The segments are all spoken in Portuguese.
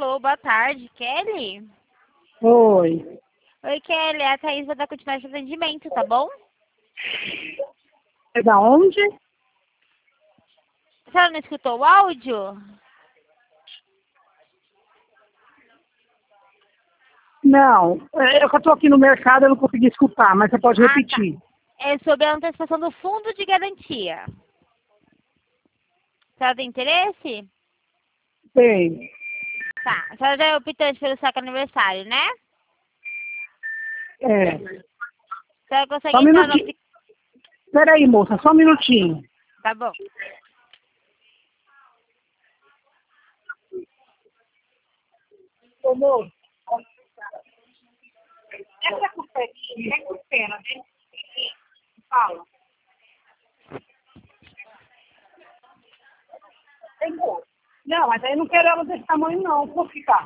Alô, boa tarde, Kelly? Oi. Oi, Kelly, a Thaís vai dar continuidade do atendimento, tá bom? É da onde? A senhora não escutou o áudio? Não, eu que estou aqui no mercado, eu não consegui escutar, mas você pode Ah, tá. repetir. É sobre a antecipação do fundo de garantia. A senhora tem interesse? Tem. Tá. A senhora já é optante pelo saque aniversário, né? É. A senhora consegue Só um entrar no... minutinho. Peraí, moça, só um minutinho. Tá bom. Ô, moço. Essa cospetinha é costela, né? Fala. Tem moço. Não, mas aí eu não quero ela desse tamanho, não. Vou ficar.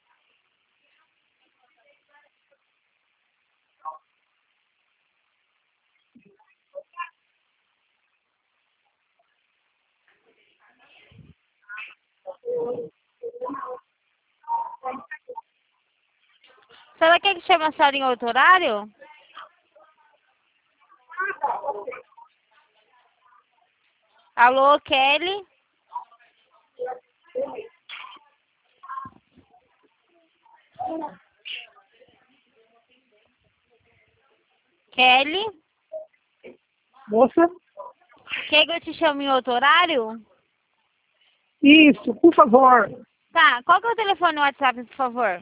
A senhora quer que chame a senhora em outro horário? Alô, Kelly? Kelly? Moça? Quer que eu te chame em outro horário? Isso, por favor. Tá. Qual que é o telefone no WhatsApp, por favor?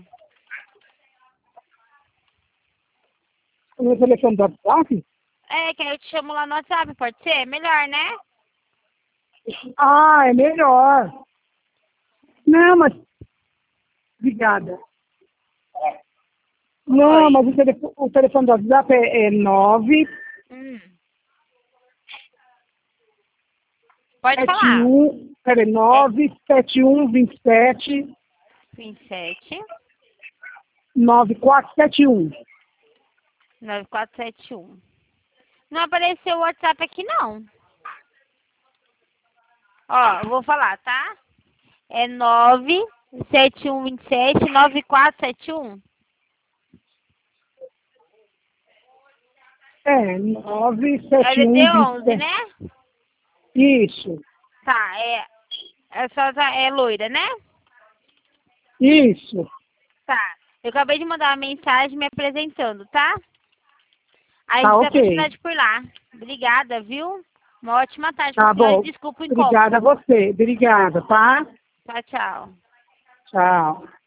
O meu telefone do WhatsApp? É, que eu te chamo lá no WhatsApp, pode ser? Melhor, né? Ah, é melhor. Não, mas... Obrigada. Não, Oi. mas o telefone do WhatsApp é 9 Hum. Pode falar. 71, peraí, É 971 27 27 9471. 9471. Não apareceu o WhatsApp aqui, não. Ó, eu vou falar, tá? É 97127 9471. É, É DD 971 11, 27. né? Isso, Tá, é só é loira, né? isso. Tá. Eu acabei de mandar uma mensagem me apresentando, tá? Aí a Tá gente dá ok. continuidade por lá. Obrigada, viu? Uma ótima tarde pra Tá senhora e bom. desculpa o Obrigada a incômodo. você. Obrigada, tá? Tchau, tchau. Tchau.